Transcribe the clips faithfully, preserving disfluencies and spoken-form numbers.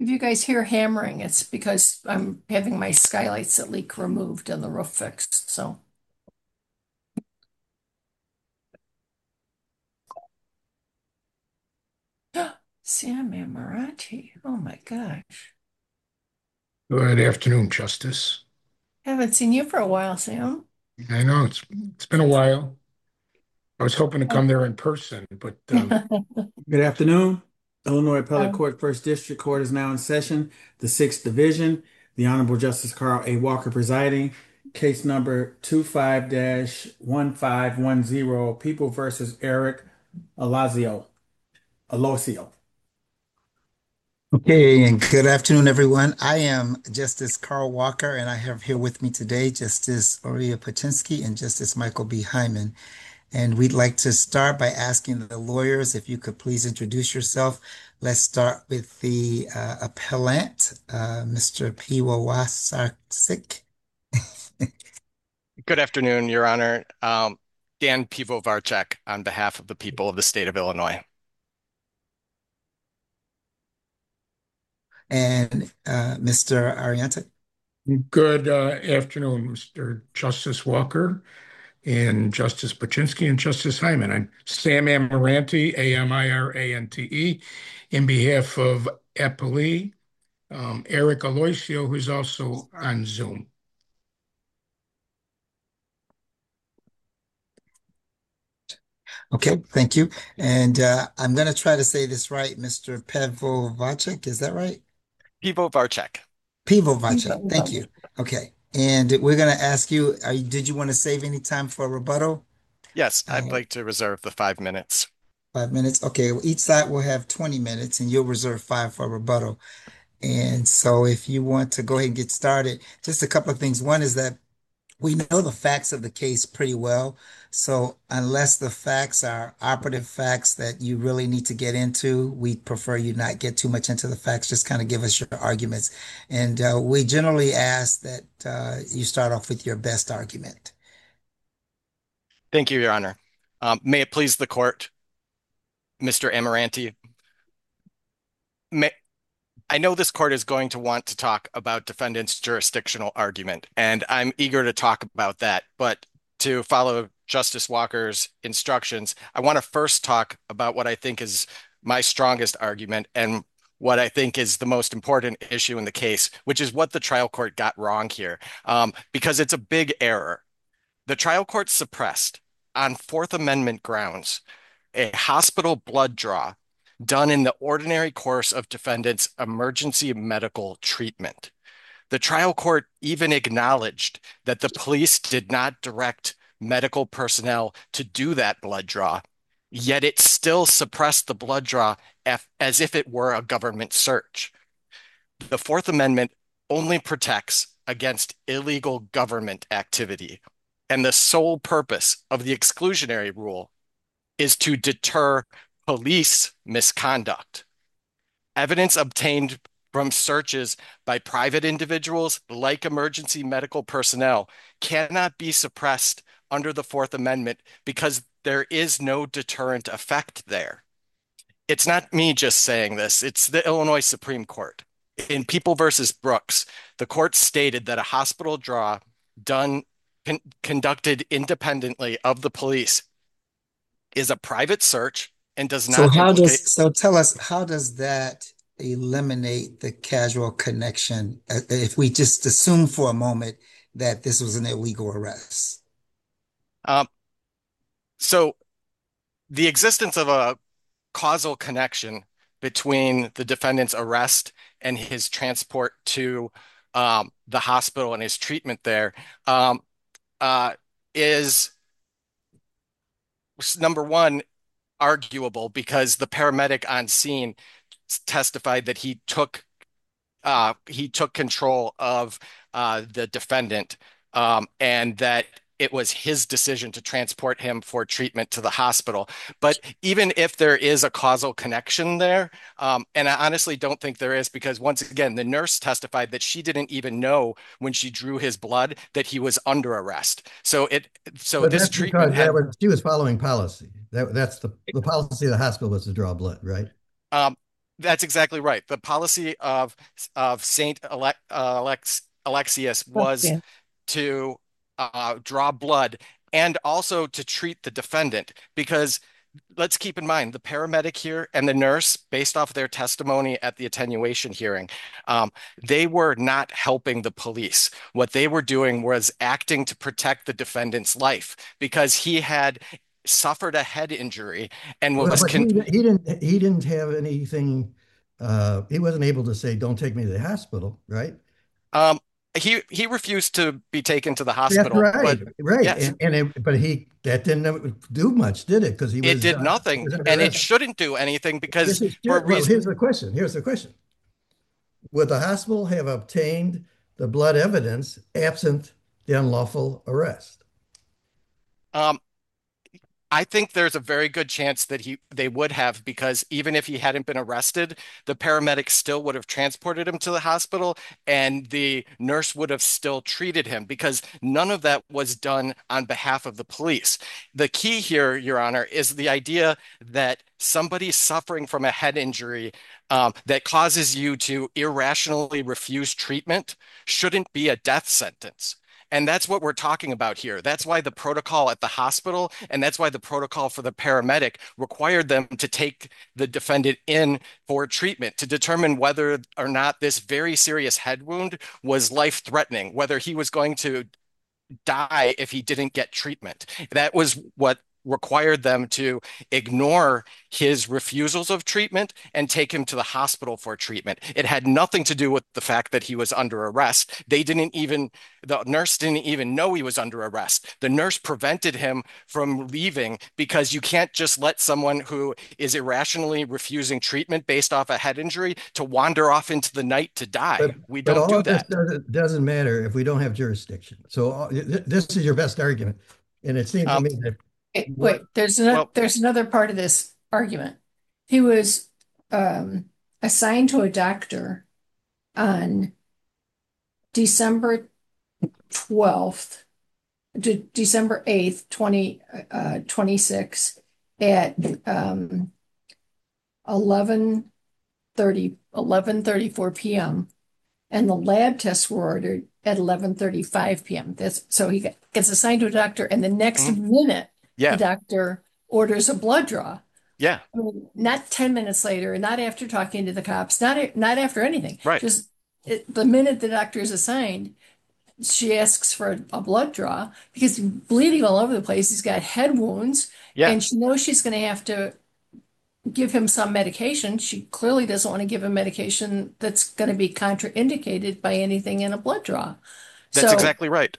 If you guys hear hammering, it's because I'm having my skylights that leak removed and the roof fixed. So, Sam Amorati. Oh my gosh. Good afternoon, Justice. Haven't seen you for a while, Sam. I know it's it's been a while. I was hoping to come there in person, but um, Good afternoon. Illinois Appellate Um, Court First District Court is now in session. The Sixth Division, the Honorable Justice Carl A. Walker presiding. Case number two five one five one zero, People versus Eric Alazio. Alosio. Okay, and good afternoon, everyone. I am Justice Carl Walker, and I have here with me today Justice Oria Paczynski and Justice Michael B. Hyman. And we'd like to start by asking the lawyers if you could please introduce yourself. Let's start with the uh, appellant, uh, Mister Piwowarczyk. Good afternoon, Your Honor. Um, Dan Pivovarczyk on behalf of the people of the state of Illinois. And uh, Mister Arianta. good uh, afternoon, Mister Justice Walker and Justice Paczynski and Justice Hyman. I'm Sam Amirante, A M I R A N T E, in behalf of Eppley, um, Eric Aloisio, who's also on Zoom. Okay, thank you. And uh, I'm going to try to say this right, Mister Pivovarczyk. Is that right? Pivovarczyk. Pivovarczyk. Thank you. Okay. And we're going to ask you, are you, did you want to save any time for a rebuttal? Yes, I'd Uh, like to reserve the five minutes. Five minutes. Okay. Well, each side will have twenty minutes and you'll reserve five for rebuttal. And so if you want to go ahead and get started, just a couple of things. One is that we know the facts of the case pretty well. So unless the facts are operative facts that you really need to get into, we prefer you not get too much into the facts. Just kind of give us your arguments. And uh, we generally ask that uh, you start off with your best argument. Thank you, Your Honor. Um, may it please the court, Mister Amirante. May, I know this court is going to want to talk about defendant's jurisdictional argument, and I'm eager to talk about that. But to follow Justice Walker's instructions, I want to first talk about what I think is my strongest argument and what I think is the most important issue in the case, which is what the trial court got wrong here, um, because it's a big error. The trial court suppressed, on Fourth Amendment grounds, a hospital blood draw done in the ordinary course of defendant's emergency medical treatment. The trial court even acknowledged that the police did not direct medical personnel to do that blood draw, yet it still suppressed the blood draw as if it were a government search. The Fourth Amendment only protects against illegal government activity, and the sole purpose of the exclusionary rule is to deter police misconduct. Evidence obtained from searches by private individuals like emergency medical personnel cannot be suppressed under the Fourth Amendment because there is no deterrent effect there. It's not me just saying this, it's the Illinois Supreme Court. In People versus Brooks, the court stated that a hospital draw done con conducted independently of the police is a private search and does So not how implicate. does, so tell us, how does that eliminate the casual connection uh, if we just assume for a moment that this was an illegal arrest? Um, so the existence of a causal connection between the defendant's arrest and his transport to um, the hospital and his treatment there um, uh, is number one, arguable because the paramedic on scene testified that he took uh, he took control of uh, the defendant um, and that it was his decision to transport him for treatment to the hospital. But even if there is a causal connection there, um, and I honestly don't think there is, because once again, the nurse testified that she didn't even know when she drew his blood that he was under arrest. So it, so But this that's treatment because that had, was she was following policy. That that's the the policy of the hospital was to draw blood, right? um, That's exactly right. The policy of of Saint Ale uh, Alex Alexius was Yeah. to uh, draw blood and also to treat the defendant because let's keep in mind the paramedic here and the nurse, based off their testimony at the attenuation hearing, um, they were not helping the police. What they were doing was acting to protect the defendant's life because he had suffered a head injury and Well, was but con he he didn't he didn't have anything. Uh, he wasn't able to say, "Don't take me to the hospital," right? um, he he refused to be taken to the That's hospital, right, but right. yes, And and it, but he that didn't do much, did it? Because he it was did uh, he nothing was under and it arrest. shouldn't do anything because Yes, it for a should. Well, reason. here's the question. Here's the question. Would the hospital have obtained the blood evidence absent the unlawful arrest? Um, I think there's a very good chance that he they would have because even if he hadn't been arrested, the paramedics still would have transported him to the hospital and the nurse would have still treated him because none of that was done on behalf of the police. The key here, Your Honor, is the idea that somebody suffering from a head injury um, that causes you to irrationally refuse treatment shouldn't be a death sentence. And that's what we're talking about here. That's why the protocol at the hospital and that's why the protocol for the paramedic required them to take the defendant in for treatment to determine whether or not this very serious head wound was life-threatening, whether he was going to die if he didn't get treatment. That was what required them to ignore his refusals of treatment and take him to the hospital for treatment. It had nothing to do with the fact that he was under arrest. They didn't even, the nurse didn't even know he was under arrest. The nurse prevented him from leaving because you can't just let someone who is irrationally refusing treatment based off a head injury to wander off into the night to But die. We but don't all do of this that. doesn't doesn't matter if we don't have jurisdiction. So uh, th- this is your best argument, and it seems to Um, me that Wait, what wait, there's another well, there's another part of this argument. He was um, assigned to a doctor on December twelfth to December eighth, twenty uh twenty-six at um eleven thirty eleven thirty-four p m and the lab tests were ordered at eleven thirty-five p m. That's so he gets assigned to a doctor, and the next mhm. minute the Yeah, doctor orders a blood draw. yeah, I mean, not ten minutes later, not after talking to the cops, not not after anything. right. Just it, the minute the doctor is assigned, she asks for a, a blood draw because he's bleeding all over the place. He's got head wounds, Yeah. and she knows she's going to have to give him some medication. She clearly doesn't want to give him medication that's going to be contraindicated by anything in a blood draw. That's So, exactly right.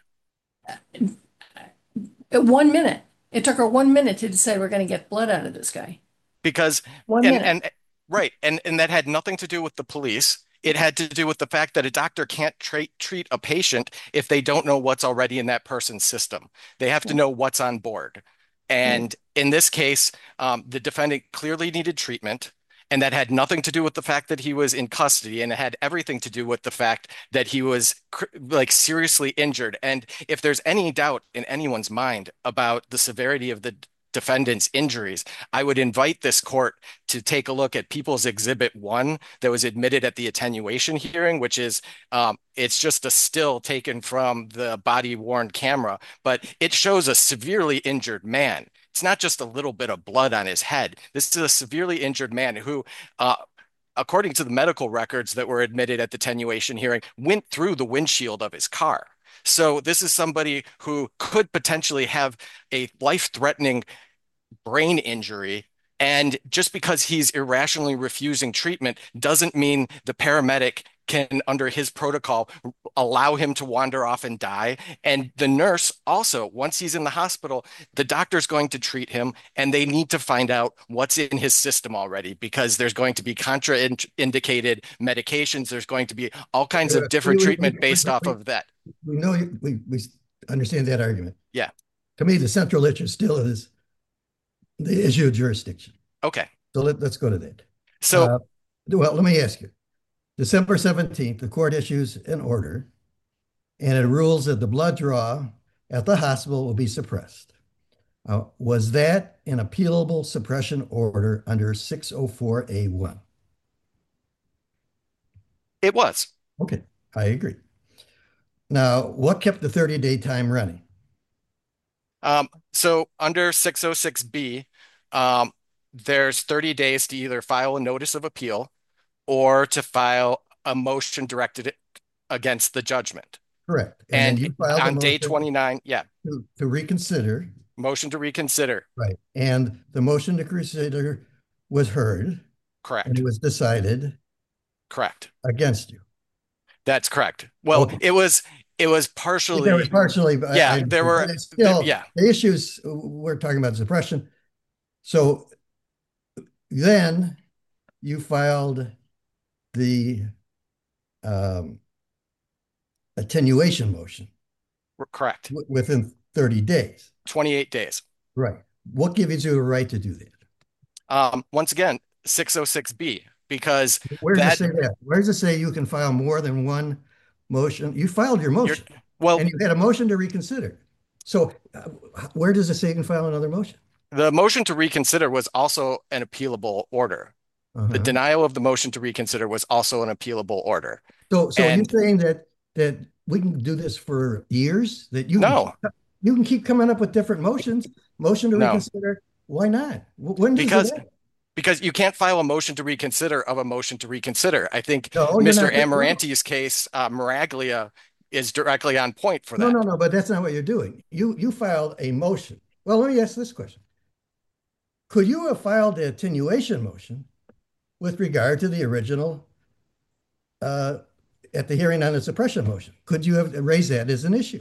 at one minute, it took her one minute to decide we're going to get blood out of this guy. Because One and minute. and right, and and that had nothing to do with the police. It had to do with the fact that a doctor can't treat treat a patient if they don't know what's already in that person's system. They have to know what's on board. Right. And in this case, um, the defendant clearly needed treatment, and that had nothing to do with the fact that he was in custody, and it had everything to do with the fact that he was cr- like seriously injured. And if there's any doubt in anyone's mind about the severity of the defendant's injuries, I would invite this court to take a look at People's Exhibit One that was admitted at the attenuation hearing, which is um, it's just a still taken from the body-worn camera, but it shows a severely injured man. It's not just a little bit of blood on his head. This is a severely injured man who, uh, according to the medical records that were admitted at the attenuation hearing, went through the windshield of his car. So this is somebody who could potentially have a life-threatening brain injury. And just because he's irrationally refusing treatment doesn't mean the paramedic can, under his protocol, allow him to wander off and die. And the nurse also, once he's in the hospital, the doctor's going to treat him and they need to find out what's in his system already because there's going to be contraindicated medications. There's going to be all kinds uh, of we, different we, treatment based we, off we, of that. we know you, we we understand that argument. Yeah. To me, the central issue still is the issue of jurisdiction. Okay. So let, let's go to that. So, Uh, well, let me ask you. December seventeenth, the court issues an order and it rules that the blood draw at the hospital will be suppressed. Uh, was that an appealable suppression order under six oh four A one? It was. Okay, I agree. Now, what kept the thirty-day time running? Um, so under six oh six B, um, there's thirty days to either file a notice of appeal or to file a motion directed against the judgment. Correct. And then And you filed a on day motion twenty-nine, yeah, to, to reconsider. motion to reconsider. Right. And the motion to reconsider was heard and Correct. it was decided Correct. against you. That's correct. Well, Okay. it was it was There was partially, partially, but I, yeah, I, there but were, it's still, yeah, the issues we're talking about suppression. So then you filed the um, attenuation motion correct. w- within thirty days. twenty-eight days. Right. What gives you a right to do that? Um, once again, six oh six B, because Where does it that say that? Where does it say you can file more than one motion? You filed your you're, motion well, and you had a motion to reconsider. So uh, where does it say you can file another motion? the motion to reconsider was also an appealable order. The Uh-huh. denial of the motion to reconsider was also an appealable order. So, so you're And saying that that we can do this for years? That you can keep, no, you can keep coming up with different motions, motion to no, reconsider? Why not? Wh- When does it because end? because you can't file a motion to reconsider of a motion to reconsider. I think No, you're mister not. No, Amaranti's case, uh, Miraglia, is directly on point for no, no, that. no. But that's not what you're doing. You you filed a motion. Well, let me ask this question: could you have filed the attenuation motion with regard to the original uh, at the hearing on the suppression motion? Could you have raised that as an issue?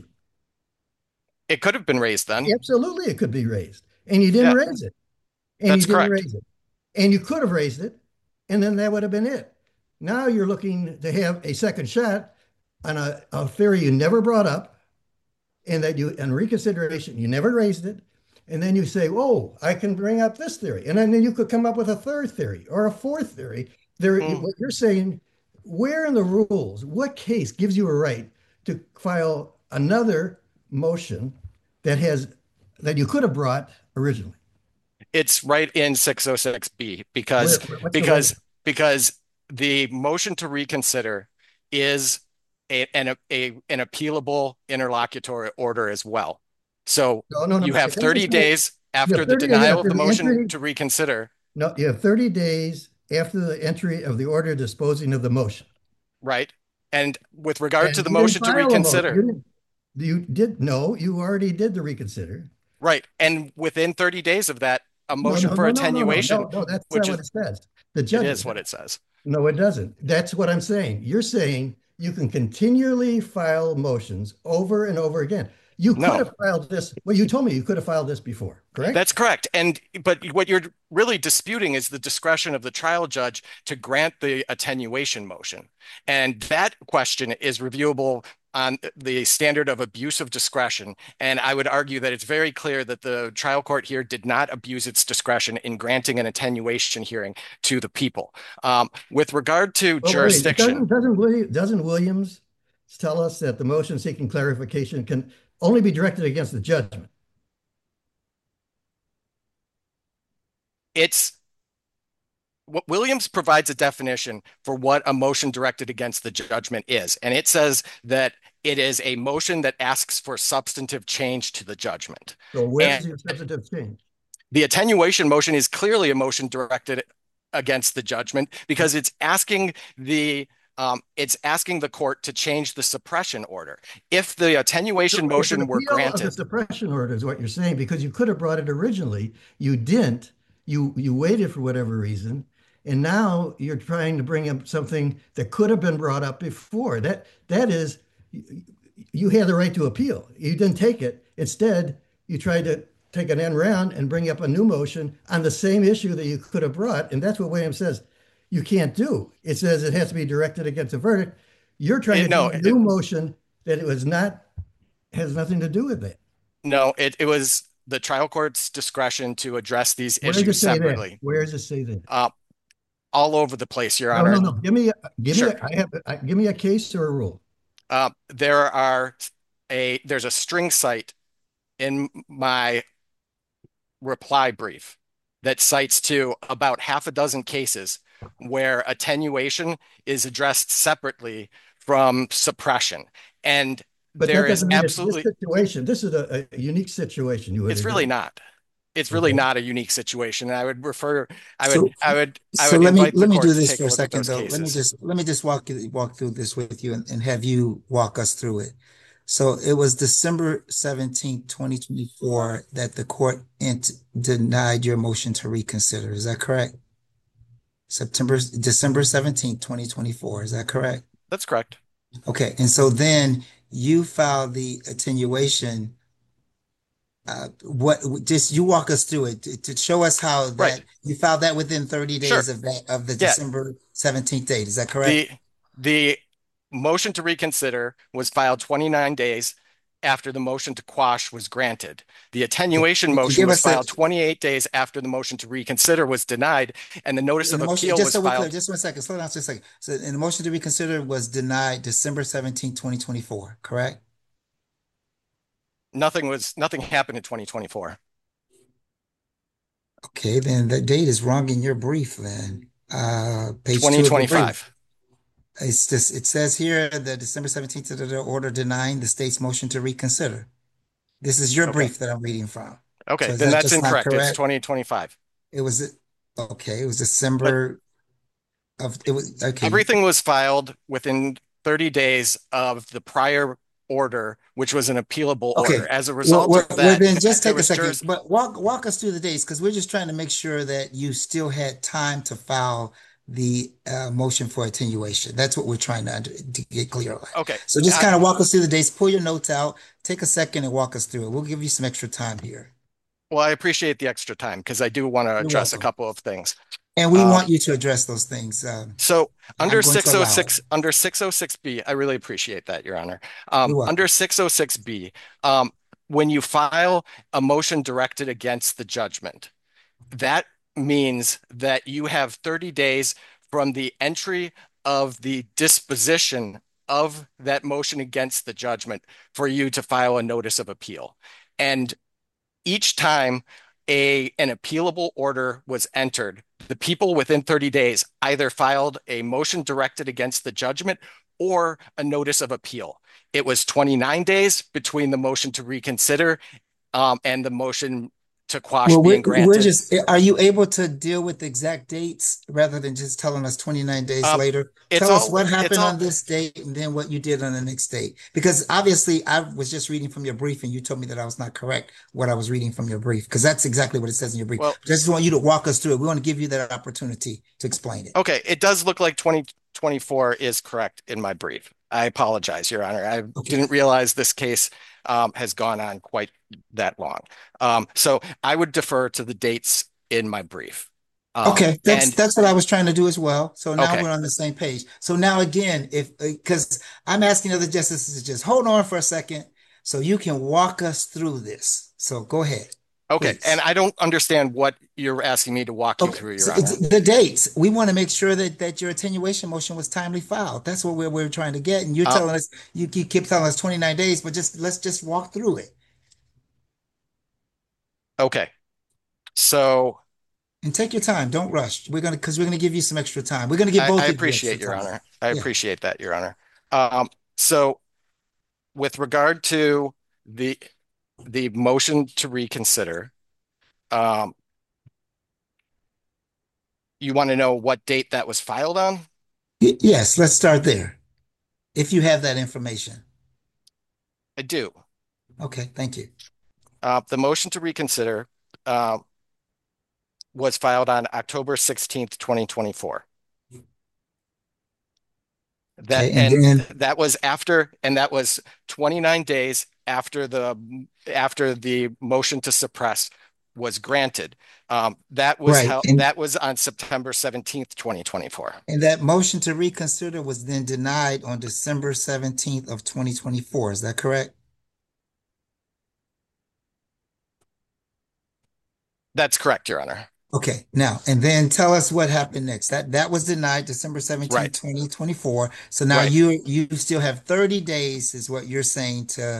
It could have been raised then. Absolutely, it could be raised, and you didn't Yeah, raise it, and you that's didn't correct. raise it, and you could have raised it, and then that would have been it. Now you're looking to have a second shot on a, a theory you never brought up, and that you, in reconsideration, you never raised it, and then you say, "Oh, I can bring up this theory," and then you could come up with a third theory or a fourth theory. There, Mm. what you're saying, where in the rules, what case gives you a right to file another motion that has that you could have brought originally? It's right in six oh six B Where, because what's the word? because because the motion to reconsider is a, an a, an appealable interlocutory order as well. So No, no, no. you have It doesn't thirty say days you have after the thirty days denial of after the the motion entry. to reconsider, No, you have thirty days after the entry of the order disposing of the motion. right? And with regard to And the you didn't motion to file a motion. You reconsider, didn't, you did, no, you already did the reconsider. right? And within thirty days of that, a No, motion no, for no, no, no, no, attenuation, no, no, that's not which what is it says. The it judge, is what it says. no, it doesn't. That's what I'm saying. You're saying you can continually file motions over and over again. You could No. have filed this. Well, you told me you could have filed this before, correct? That's correct. And but what you're really disputing is the discretion of the trial judge to grant the attenuation motion. And that question is reviewable on the standard of abuse of discretion. And I would argue that it's very clear that the trial court here did not abuse its discretion in granting an attenuation hearing to the people. Um, with regard to Well, wait, jurisdiction, doesn't doesn't Williams, doesn't Williams tell us that the motion seeking clarification can only be directed against the judgment? it's Williams provides a definition for what a motion directed against the judgment is. And it says that it is a motion that asks for substantive change to the judgment. So And where's your substantive change? the attenuation motion is clearly a motion directed against the judgment because it's asking the um, it's asking the court to change the suppression order. If the attenuation So it's an motion were appeal of the granted, suppression order is what you're saying, because you could have brought it originally. You didn't. You you waited for whatever reason, and now you're trying to bring up something that could have been brought up before. That that is, you had the right to appeal. You didn't take it. Instead, you tried to take an end round and bring up a new motion on the same issue that you could have brought, and that's what Williams says you can't do. It says it has to be directed against a verdict. You're trying it, to no, do a it, new motion that it was not, has nothing to do with that. no, it, it was the trial court's discretion to address these Where does it issues say that? separately. Where does it say that? Uh, all over the place, Your No, no, Honor. no. Give me, a, give Sure. me, a, I have, I, give me a case or a rule. Uh, there are a there's a string cite in my reply brief that cites to about half a dozen cases where attenuation is addressed separately from suppression. And But there that is doesn't mean it's this absolutely, situation. This is a, a unique situation, you would it's really agree. not. It's really Okay. not a unique situation. And I would refer, I would, So, I would, I so would let me invite the let me court do to this take for a a look at second those though. Let me cases. just let me just walk you- walk through this with you and, and have you walk us through it. So it was December seventeenth, twenty twenty-four that the court ent denied your motion to reconsider. Is that correct? September December seventeenth, twenty twenty-four. Is that correct? That's correct. Okay. And so then you filed the attenuation. Uh, what just you walk us through it to, to show us how Right. that you filed that within thirty Sure. days of that of the Yeah. December seventeenth date. Is that correct? The, the motion to reconsider was filed twenty-nine days after the motion to quash was granted. The attenuation And motion give was us the filed twenty-eight days after the motion to reconsider was denied, and the notice in of the motion, appeal just was so we're clear, filed. just one second, slow down just a second. So in the motion to reconsider was denied December seventeenth, twenty twenty-four, correct? Nothing was, nothing happened in twenty twenty-four. Okay, then the date is wrong in your brief then. Uh, page two of the brief. twenty twenty-five. It's just, it says here the December seventeenth of the order denying the state's motion to reconsider. This is your Okay. brief that I'm reading from. Okay, So is then that that's just not incorrect. It's correct? twenty twenty-five. It was, okay, it was But December of, it was, okay. everything was filed within thirty days of the prior order, which was an appealable Okay. order. As a Well, result well, of well, that, then just there take a was second, juris, but walk walk us through the dates because we're just trying to make sure that you still had time to file the uh, motion for attenuation. That's what we're trying to, under, to get clear on. okay. So just I, kind of walk us through the dates, pull your notes out, take a second and walk us through it. We'll give you some extra time here. well, I appreciate the extra time because I do want to You're address a welcome. couple of things. And we Um, want you to address those things. Um, so under I'm going to allow it. six oh six, under six oh six B, I really appreciate that, Your Honor. Um, You're welcome. under six oh six B, um, when you file a motion directed against the judgment, that means that you have thirty days from the entry of the disposition of that motion against the judgment for you to file a notice of appeal. And each time a an appealable order was entered, the people within thirty days either filed a motion directed against the judgment or a notice of appeal. It was twenty-nine days between the motion to reconsider um, and the motion to quash Well, we're, being we're granted. just, are you able to deal with the exact dates rather than just telling us twenty-nine days Um, later? it's Tell us all, what it's happened all, on this date and then what you did on the next date. Because obviously I was just reading from your brief and you told me that I was not correct what I was reading from your brief, because that's exactly what it says in your brief. well, Just want you to walk us through it. We want to give you that opportunity to explain it. okay, it does look like twenty twenty-four is correct in my brief. I apologize, Your Honor. I Okay. didn't realize this case um, has gone on quite that long. Um, so I would defer to the dates in my brief. Um, Okay, that's and that's what I was trying to do as well. So now okay, we're on the same page. So now again, if because I'm asking other justices to just hold on for a second so you can walk us through this. So go ahead, okay. And please. I don't understand what you're asking me to walk you Okay, through, so Your it's Honor. the dates. We want to make sure that that your attenuation motion was timely filed. That's what we're we're trying to get. And you're Uh, telling us you, you keep telling us twenty-nine days, but just let's just walk through it. okay. So And take your time. Don't rush. We're gonna because we're gonna give you some extra time. We're gonna give I, both I of you extra appreciate, Your time. Honor. I Yeah. appreciate that, Your Honor. Um, so with regard to the the motion to reconsider, um, you want to know what date that was filed on? Y- Yes, let's start there. If you have that information. I do. Okay, thank you. Uh, the motion to reconsider uh, was filed on October sixteenth, twenty twenty-four. That Okay, and and then that was after, and that was twenty-nine days after the after the motion to suppress was granted. Um, that was right, how and that was on September seventeenth, twenty twenty-four. and that motion to reconsider was then denied on December seventeenth of twenty twenty-four. Is that correct? That's correct, Your Honor. Okay, now and then tell us what happened next. That that was denied December seventeenth, Right, twenty twenty-four. So now right. you you still have thirty days is what you're saying to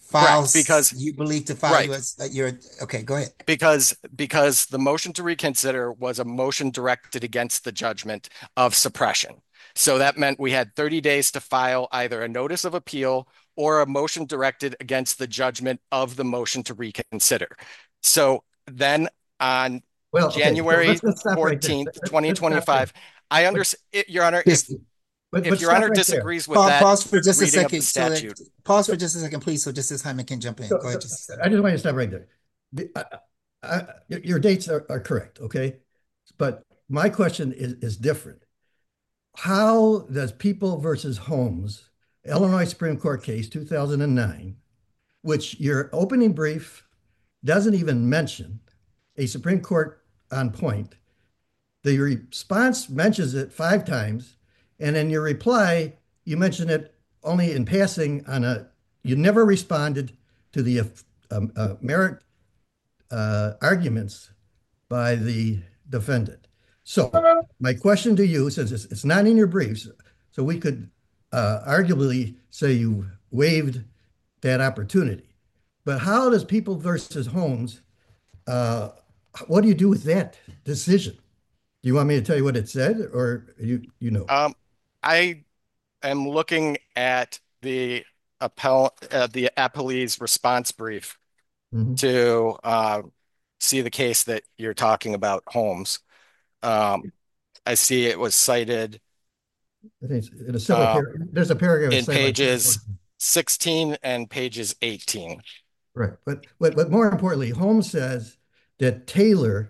files because you believe to file you right. as uh, your, okay, go ahead. Because because the motion to reconsider was a motion directed against the judgment of suppression. So that meant we had thirty days to file either a notice of appeal or a motion directed against the judgment of the motion to reconsider. So then on Well, okay, so January let's let's stop right there. fourteenth, Let's, let's stop there. twenty twenty-five, I But understand, Your Honor, if Just but if but Your stop Honor right there. disagrees with pause, that pause for just a reading of the second so that statute. pause for just a second, please, so Justice Hyman can jump in. So, Go ahead, so Justice I Hyman. just want you to stop right there. The- I- I- your dates are, are correct, okay? But my question is, is different. How does People versus Holmes, Illinois Supreme Court case two thousand nine, which your opening brief doesn't even mention a Supreme Court on point, the response mentions it five times, and in your reply, you mention it only in passing on a, you never responded to the um, uh, merit uh, arguments by the defendant. So my question to you, since it's, it's not in your briefs, so we could uh, arguably say you waived that opportunity. But how does People versus Holmes, uh, what do you do with that decision? Do you want me to tell you what it said, or you you know? Um, I am looking at the appell uh, the appellee's response brief Mhm. to uh, see the case that you're talking about, Holmes. Um, I see it was cited I think it's in a separate uh, paragraph. There's a paragraph in cited like pages sixteen and pages eighteen. right, but but but more importantly, Holmes says that Taylor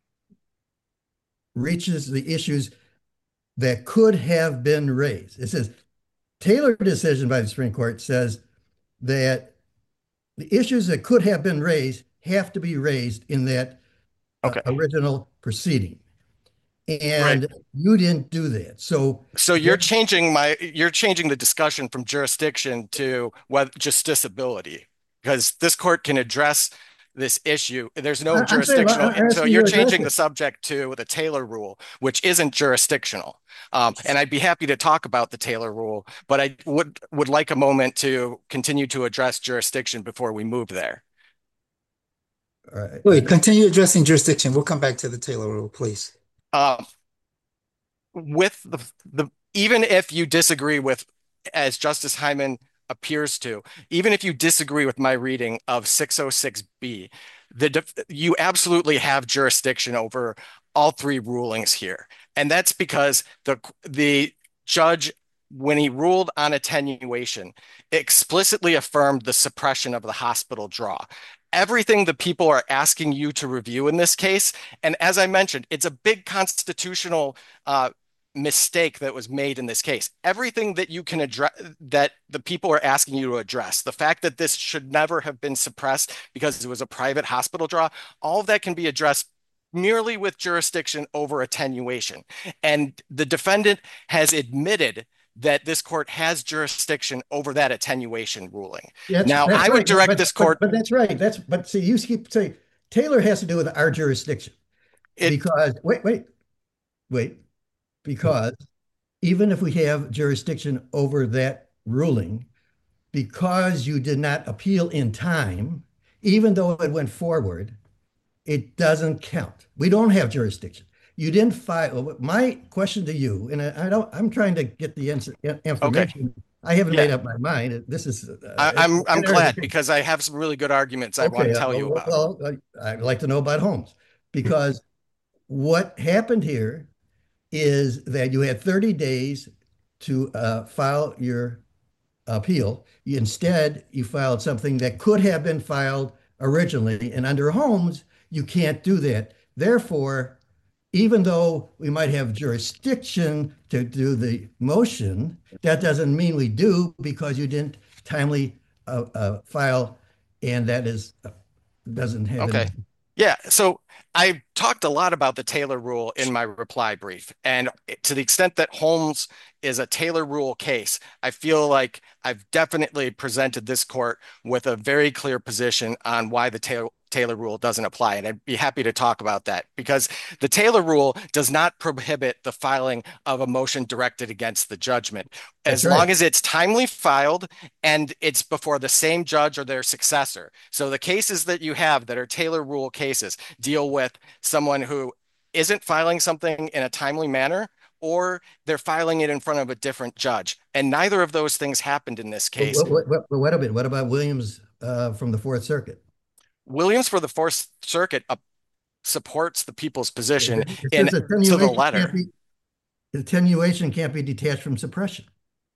reaches the issues that could have been raised. It says Taylor decision by the Supreme Court says that the issues that could have been raised have to be raised in that uh, Okay. original proceeding. And Right. you didn't do that. So So you're changing my you're changing the discussion from jurisdiction to what justiciability, because this court can address this issue. There's no I- I'm saying, jurisdictional. I'm So asking you you're to address changing the it. subject to the Taylor rule, which isn't jurisdictional. Um, and I'd be happy to talk about the Taylor rule, but I would would like a moment to continue to address jurisdiction before we move there. All right. Wait, continue addressing jurisdiction. We'll come back to the Taylor rule, please. Um, with the the even if you disagree with, as Justice Hyman appears to, even if you disagree with my reading of six oh six B, the you absolutely have jurisdiction over all three rulings here. And that's because the the judge, when he ruled on attenuation, explicitly affirmed the suppression of the hospital draw. Everything the people are asking you to review in this case, and as I mentioned, it's a big constitutional uh, mistake that was made in this case. Everything that you can address, that the people are asking you to address, the fact that this should never have been suppressed because it was a private hospital draw, all of that can be addressed merely with jurisdiction over attenuation. And the defendant has admitted that this court has jurisdiction over that attenuation ruling. That's, now, that's I would right. direct but, this court. But, but that's right. That's but see, you keep saying Taylor has to do with our jurisdiction It, because wait, wait, wait, because even if we have jurisdiction over that ruling, because you did not appeal in time, even though it went forward, it doesn't count. We don't have jurisdiction. You didn't file. My question to you, and I, I don't. I'm trying to get the answer, information. Okay. I haven't Yeah. made up my mind. This is. Uh, I, I'm I'm glad because I have some really good arguments I okay, want to tell uh, you about. Well, I'd like to know about Holmes because what happened here is that you had thirty days to uh, file your appeal. Instead, you filed something that could have been filed originally, and under Holmes, you can't do that. Therefore, even though we might have jurisdiction to do the motion, that doesn't mean we do because you didn't timely uh, uh, file, and that is uh, doesn't have Okay. any. Yeah, so I talked a lot about the Taylor rule in my reply brief, and to the extent that Holmes is a Taylor rule case, I feel like I've definitely presented this court with a very clear position on why the Taylor Taylor rule doesn't apply. And I'd be happy to talk about that because the Taylor rule does not prohibit the filing of a motion directed against the judgment. That's As right. long as it's timely filed and it's before the same judge or their successor. So the cases that you have that are Taylor rule cases deal with someone who isn't filing something in a timely manner, or they're filing it in front of a different judge. And neither of those things happened in this case. What, what, what, what, about, what about Williams uh, from the Fourth Circuit? Williams for the Fourth Circuit uh, supports the people's position It, it in says to the attenuation letter. can't be, attenuation can't be detached from suppression.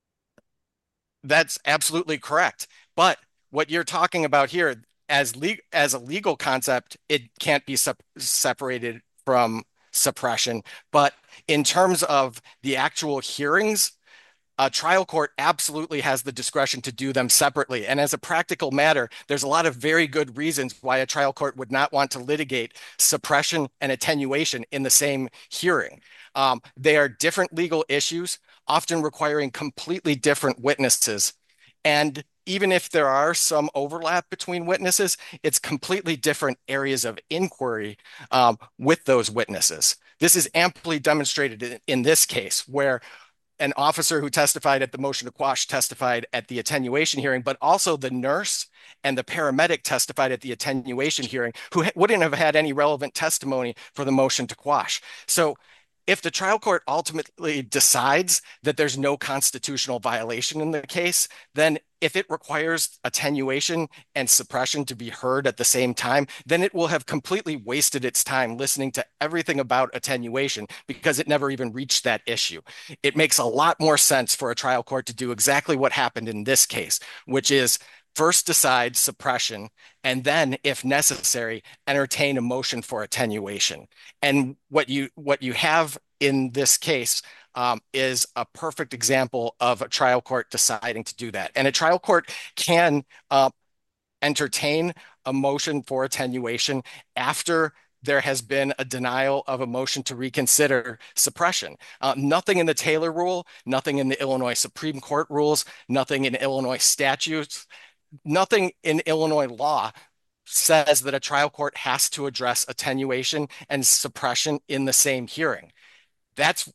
That's absolutely correct. But what you're talking about here, as le as a legal concept, it can't be sep separated from suppression. But in terms of the actual hearings, a trial court absolutely has the discretion to do them separately. And as a practical matter, there's a lot of very good reasons why a trial court would not want to litigate suppression and attenuation in the same hearing. Um, they are different legal issues, often requiring completely different witnesses. And even if there are some overlap between witnesses, it's completely different areas of inquiry um, with those witnesses. This is amply demonstrated in, in this case, where an officer who testified at the motion to quash testified at the attenuation hearing, but also the nurse and the paramedic testified at the attenuation hearing who wouldn't have had any relevant testimony for the motion to quash. So if the trial court ultimately decides that there's no constitutional violation in the case, then if it requires attenuation and suppression to be heard at the same time, then it will have completely wasted its time listening to everything about attenuation because it never even reached that issue. It makes a lot more sense for a trial court to do exactly what happened in this case, which is first decide suppression, and then, if necessary, entertain a motion for attenuation. And what you what you have in this case um, is a perfect example of a trial court deciding to do that. And a trial court can uh, entertain a motion for attenuation after there has been a denial of a motion to reconsider suppression. Uh, nothing in the Taylor rule, nothing in the Illinois Supreme Court rules, nothing in Illinois statutes, nothing in Illinois law says that a trial court has to address attenuation and suppression in the same hearing. That's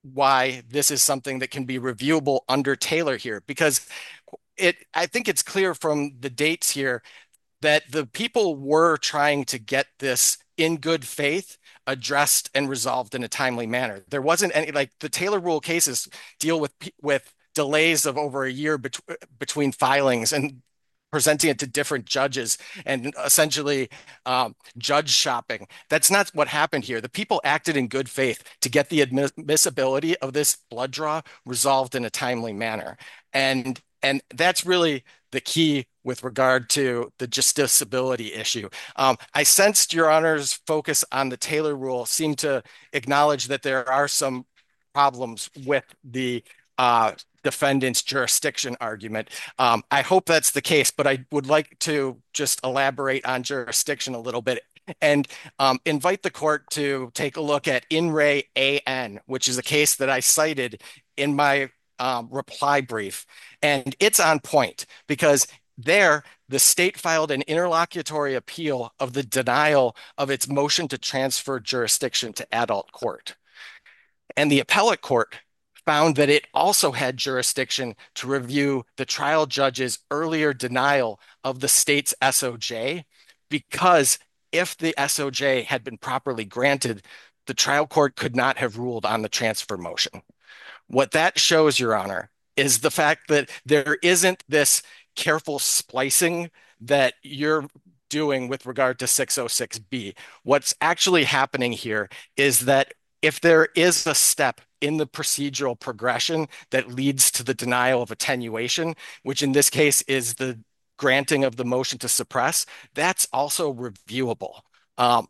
why this is something that can be reviewable under Taylor here, because it, I think it's clear from the dates here that the people were trying to get this in good faith addressed and resolved in a timely manner. There wasn't any, like the Taylor rule cases deal with with delays of over a year bet between filings and presenting it to different judges and essentially um, judge shopping. That's not what happened here. The people acted in good faith to get the admissibility of this blood draw resolved in a timely manner. And, and that's really the key with regard to the justiciability issue. Um, I sensed Your Honor's focus on the Taylor rule seemed to acknowledge that there are some problems with the uh, defendant's jurisdiction argument. Um, I hope that's the case, but I would like to just elaborate on jurisdiction a little bit and um, invite the court to take a look at In Re A N, which is a case that I cited in my um, reply brief. And it's on point because there, the state filed an interlocutory appeal of the denial of its motion to transfer jurisdiction to adult court. And the appellate court found that it also had jurisdiction to review the trial judge's earlier denial of the state's S O J, because if the S O J had been properly granted, the trial court could not have ruled on the transfer motion. What that shows, Your Honor, is the fact that there isn't this careful splicing that you're doing with regard to six oh six B. What's actually happening here is that if there is a step in the procedural progression that leads to the denial of attenuation, which in this case is the granting of the motion to suppress, that's also reviewable. Um,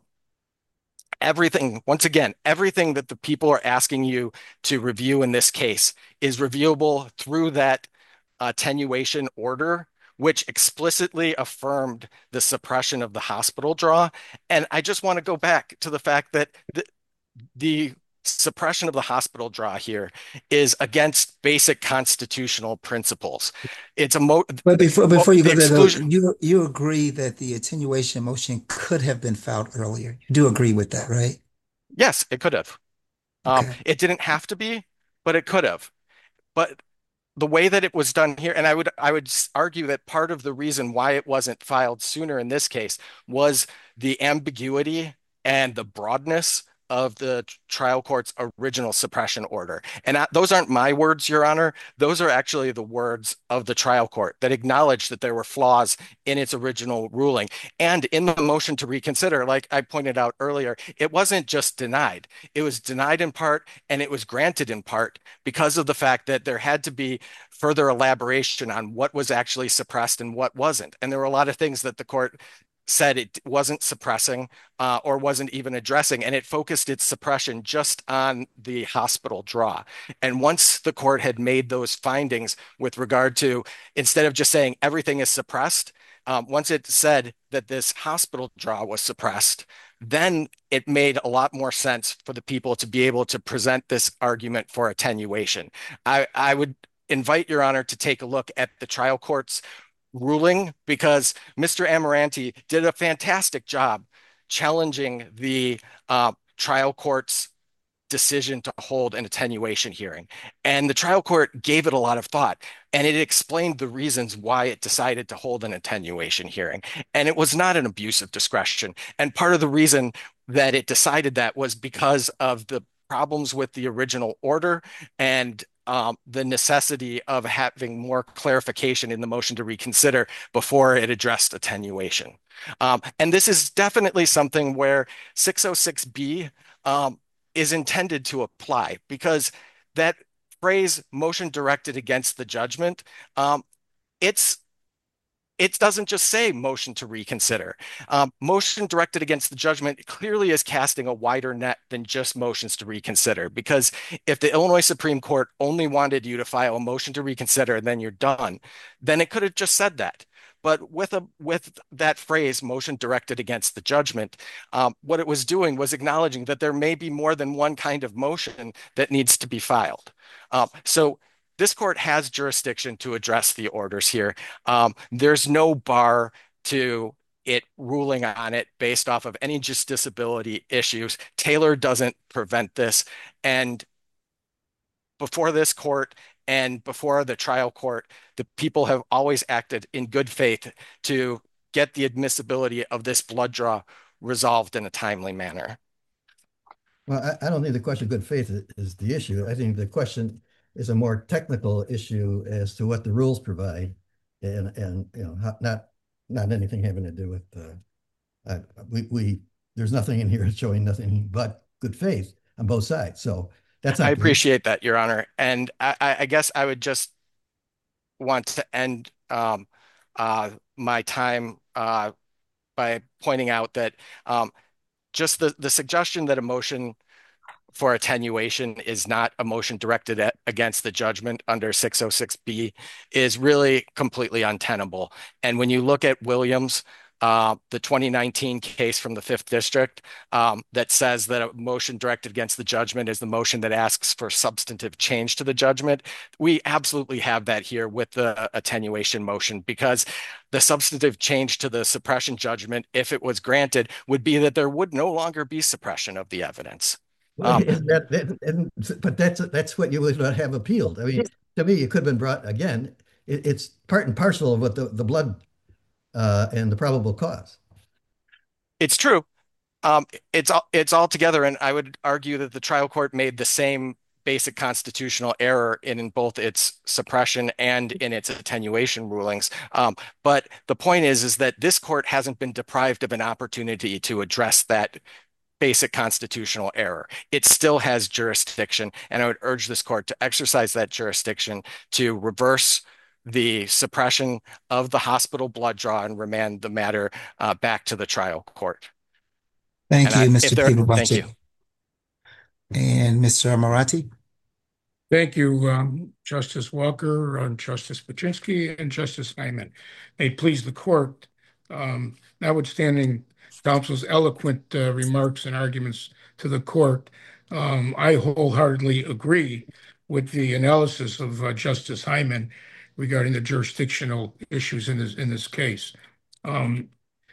everything, once again, everything that the people are asking you to review in this case is reviewable through that attenuation order, which explicitly affirmed the suppression of the hospital draw. And I just want to go back to the fact that the, the suppression of the hospital draw here is against basic constitutional principles. It's a mo But before before you the go there, though, exclusion. you you agree that the attenuation motion could have been filed earlier. You do agree with that, right? Yes, it could have. Um, Okay. it didn't have to be, but it could have. But the way that it was done here, and I would I would argue that part of the reason why it wasn't filed sooner in this case was the ambiguity and the broadness of the trial court's original suppression order. And I, those aren't my words, Your Honor. Those are actually the words of the trial court that acknowledged that there were flaws in its original ruling. And in the motion to reconsider, like I pointed out earlier, it wasn't just denied. It was denied in part and it was granted in part because of the fact that there had to be further elaboration on what was actually suppressed and what wasn't. And there were a lot of things that the court said it wasn't suppressing uh, or wasn't even addressing, and it focused its suppression just on the hospital draw. And once the court had made those findings with regard to, instead of just saying everything is suppressed, um, once it said that this hospital draw was suppressed, then it made a lot more sense for the people to be able to present this argument for attenuation. I, I would invite Your Honor to take a look at the trial court's ruling because Mister Amoranti did a fantastic job challenging the uh, trial court's decision to hold an attenuation hearing. And the trial court gave it a lot of thought and it explained the reasons why it decided to hold an attenuation hearing. And it was not an abuse of discretion. And part of the reason that it decided that was because of the problems with the original order and um, the necessity of having more clarification in the motion to reconsider before it addressed attenuation. Um, and this is definitely something where six oh six B um, is intended to apply because that phrase motion directed against the judgment, um, it's it doesn't just say motion to reconsider. Um, motion directed against the judgment clearly is casting a wider net than just motions to reconsider. Because if the Illinois Supreme Court only wanted you to file a motion to reconsider and then you're done, then it could have just said that. But with a with that phrase, motion directed against the judgment, um, what it was doing was acknowledging that there may be more than one kind of motion that needs to be filed. Um, so this court has jurisdiction to address the orders here. Um, there's no bar to it ruling on it based off of any justiciability issues. Taylor doesn't prevent this. And before this court and before the trial court, the people have always acted in good faith to get the admissibility of this blood draw resolved in a timely manner. Well, I, I don't think the question of good faith is, is the issue. I think the question is a more technical issue as to what the rules provide, and and you know not not anything having to do with uh, uh, we we there's nothing in here showing nothing but good faith on both sides. So that's I not good. appreciate that, Your Honor. And I, I guess I would just want to end um, uh, my time uh, by pointing out that um, just the, the suggestion that a motion for attenuation is not a motion directed at, against the judgment under six oh six B is really completely untenable. And when you look at Williams, uh, the twenty nineteen case from the Fifth District um, that says that a motion directed against the judgment is the motion that asks for substantive change to the judgment, we absolutely have that here with the attenuation motion because the substantive change to the suppression judgment, if it was granted, would be that there would no longer be suppression of the evidence. Well, Um, isn't that, that- and, but that's that's what you would not have appealed. I mean, to me, it could have been brought again. It, it's part and parcel of what the, the blood uh, and the probable cause. it's true. Um, it's all it's all together, and I would argue that the trial court made the same basic constitutional error in, in both its suppression and in its attenuation rulings. Um, but the point is, is that this court hasn't been deprived of an opportunity to address that basic constitutional error. It still has jurisdiction, and I would urge this court to exercise that jurisdiction to reverse the suppression of the hospital blood draw and remand the matter uh, back to the trial court. Thank And you, I, if Mister there, thank you. Pivovacek. And Mister Amarati? Thank you, um, Justice Walker, uh, Justice Paczynski, and Justice Hyman. May it please the court, um, notwithstanding counsel's eloquent uh, remarks and arguments to the court, Um, I wholeheartedly agree with the analysis of uh, Justice Hyman regarding the jurisdictional issues in this in this case. Um,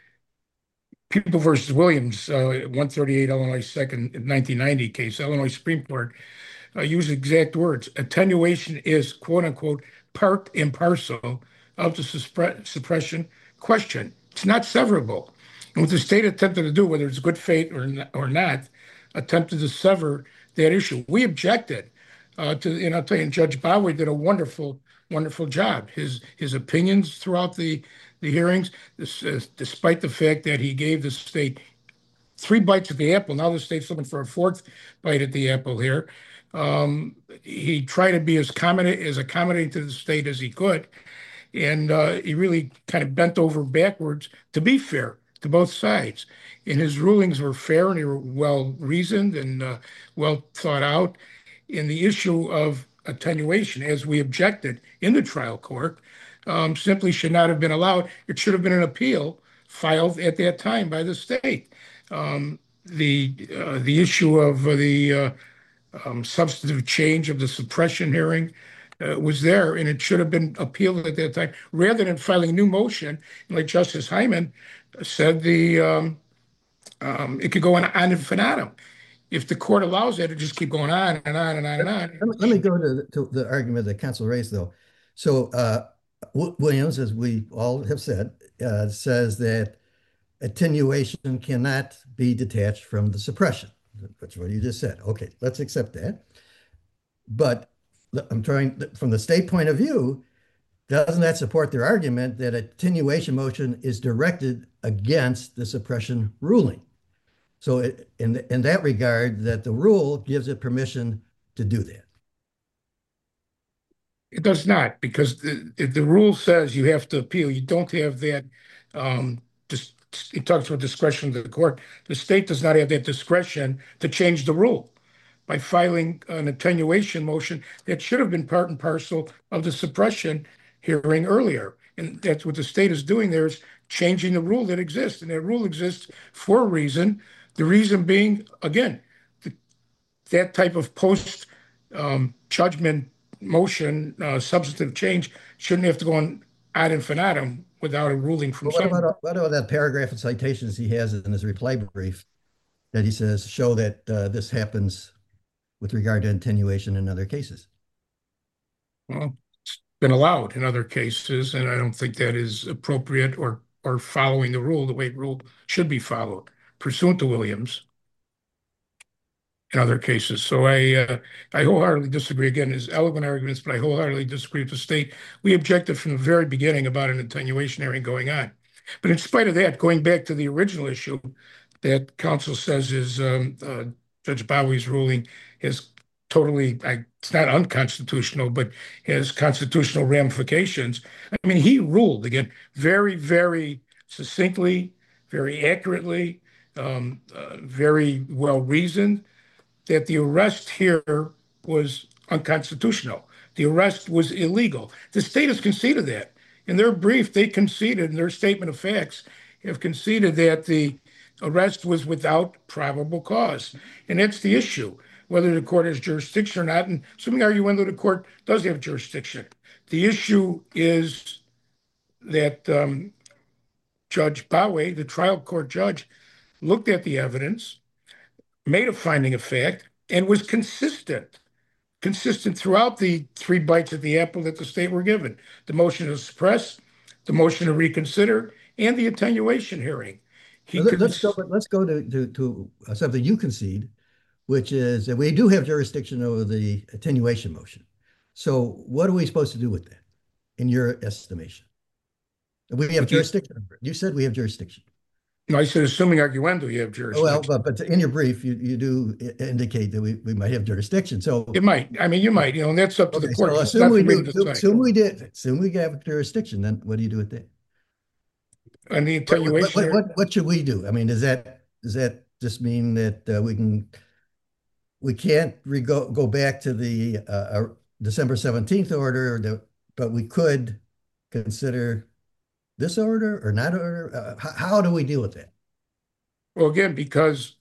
People versus Williams, uh, one thirty-eight Illinois second, nineteen ninety case, Illinois Supreme Court uh, use exact words. Attenuation is quote unquote part and parcel of the suppre- suppression question. It's not severable. And what the state attempted to do, whether it's good faith or not, or not, attempted to sever that issue. We objected uh, to, and I'll tell you, Judge Bowie did a wonderful, wonderful job. His his opinions throughout the the hearings, this, uh, despite the fact that he gave the state three bites at the apple. Now the state's looking for a fourth bite at the apple here. Um, he tried to be as accommodating, as accommodating to the state as he could, and uh, he really kind of bent over backwards to be fair to both sides. And his rulings were fair and they were well reasoned and uh, well thought out. In the issue of attenuation, as we objected in the trial court, um, simply should not have been allowed. It should have been an appeal filed at that time by the state. Um, the uh, the issue of uh, the uh, um, substantive change of the suppression hearing uh, was there, and it should have been appealed at that time, rather than filing a new motion. Like Justice Hyman said, the um, um, it could go on ad infinitum. If the court allows it, it just keep going on and on and on and Let me, on. let me go to, to the argument that counsel raised, though. So uh, Williams, as we all have said, uh, says that attenuation cannot be detached from the suppression. That's what you just said. Okay, let's accept that. But I'm trying, from the state point of view, doesn't that support their argument that attenuation motion is directed against the suppression ruling? So it, in, in that regard, that the rule gives it permission to do that. It does not, because the, the rule says you have to appeal. You don't have that. Um, just it talks about discretion of the court. The state does not have that discretion to change the rule by filing an attenuation motion that should have been part and parcel of the suppression hearing earlier. And that's what the state is doing there, is changing the rule that exists. And that rule exists for a reason. The reason being, again, the, that type of post um, judgment motion, uh, substantive change, shouldn't have to go on ad infinitum without a ruling from But what someone. about what about that paragraph of citations he has in his reply brief that he says show that uh, this happens with regard to attenuation in other cases? Well, it's been allowed in other cases, and I don't think that is appropriate or or following the rule the way the rule should be followed pursuant to Williams in other cases. So I uh, I wholeheartedly disagree. Again, there's eloquent arguments, but I wholeheartedly disagree with the state. We objected from the very beginning about an attenuation hearing going on. But in spite of that, going back to the original issue that counsel says is um, uh, Judge Bowie's ruling is totally, I, it's not unconstitutional, but has constitutional ramifications. I mean, he ruled, again, very, very succinctly, very accurately, um, uh, very well reasoned, that the arrest here was unconstitutional. The arrest was illegal. The state has conceded that. In their brief, they conceded, in their statement of facts, have conceded that the arrest was without probable cause. And that's the issue, whether the court has jurisdiction or not. And assuming arguendo the court does have jurisdiction. The issue is that um, Judge Bowie, the trial court judge, looked at the evidence, made a finding of fact, and was consistent, consistent throughout the three bites at the apple that the state were given: the motion to suppress, the motion to reconsider, and the attenuation hearing. He Let- Let's go. cons- Let's go to to, to something you concede, which is that we do have jurisdiction over the attenuation motion. So what are we supposed to do with that, in your estimation? We have jurisdiction over it. You said we have jurisdiction. No, I said, assuming arguendo, you have Well, jurisdiction. but, but in your brief, you, you do i- indicate that we, we might have jurisdiction. So, It might. I mean, you might. You know, and that's up to the okay, court. so It's assume not we for me do, to assume decide. assume we did, assume we have jurisdiction, then what do you do with that? And the What, what, attenuation, what, what, what should we do? I mean, does that, does that just mean that uh, we can, we can't re go, go back to the uh, uh, December seventeenth order, or the, but we could consider this order or not order? Uh, how, how do we deal with that? well, again, because